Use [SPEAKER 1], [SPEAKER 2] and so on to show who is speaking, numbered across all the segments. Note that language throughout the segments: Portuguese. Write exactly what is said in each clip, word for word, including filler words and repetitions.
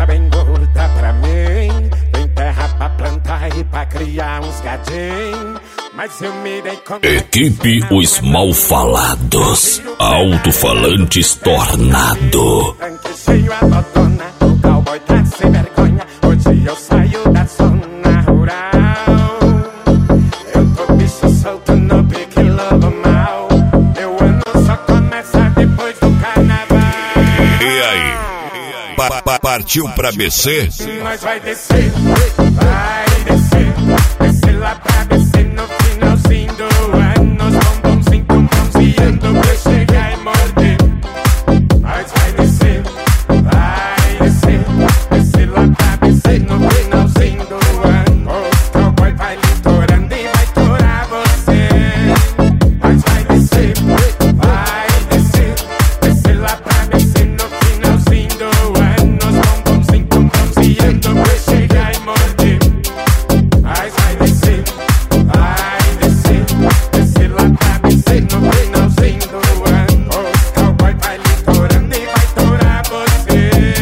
[SPEAKER 1] essa bem gorda pra mim. Tem terra pra plantar e pra criar uns gadinhos. Mas eu me dei conta.
[SPEAKER 2] Equipe Os Malfalados, alto-falantes Tornado.
[SPEAKER 1] Tanque cheio a botona, o cowboy tá sem vergonha. Hoje eu saio da zona rural. Eu tô bicho solto no pique lobo mal. Meu ano só começa depois do carnaval.
[SPEAKER 2] E aí? Pa -pa Partiu pra B C?
[SPEAKER 1] Nós vai descer, vai descer. Descer lá pra B C no finalzinho do ano. Os bombonzinhos tão bronzeando pra chegar e morder. Nós vai descer, vai descer. Descer lá pra B C no finalzinho do ano. Os cowboy vai litorando e vai torar você. Nós vai descer, vai descer. Descer lá pra B C no finalzinho do ano. Os bombonzinhos tão bronzeando pra chegar e morder. Nós vai descer, vai descer. Descer lá pra B C no finalzinho do ano. Os cowboy vai litorando e vai torar você.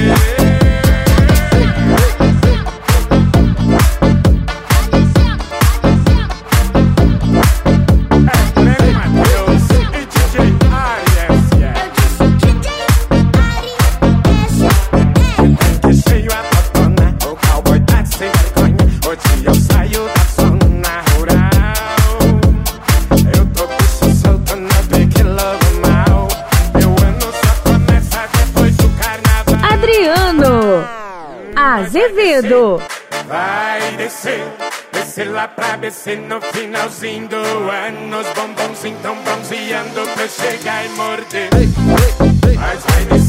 [SPEAKER 1] É Pleno Matheus e D J Arias, yeah. Tanque cheio a botona, o cowboy tá sem vergonha. Hoje eu saio da zona rural. Eu tô bicho solto no pique lobo mal. Meu ano só começa depois do carnaval.
[SPEAKER 3] Adriano Azevedo.
[SPEAKER 1] Vai descer, descer lá pra B C no finalzinho do ano. Os bombonzinhos tão bronzeando pra chegar e morder. Mas vai descer.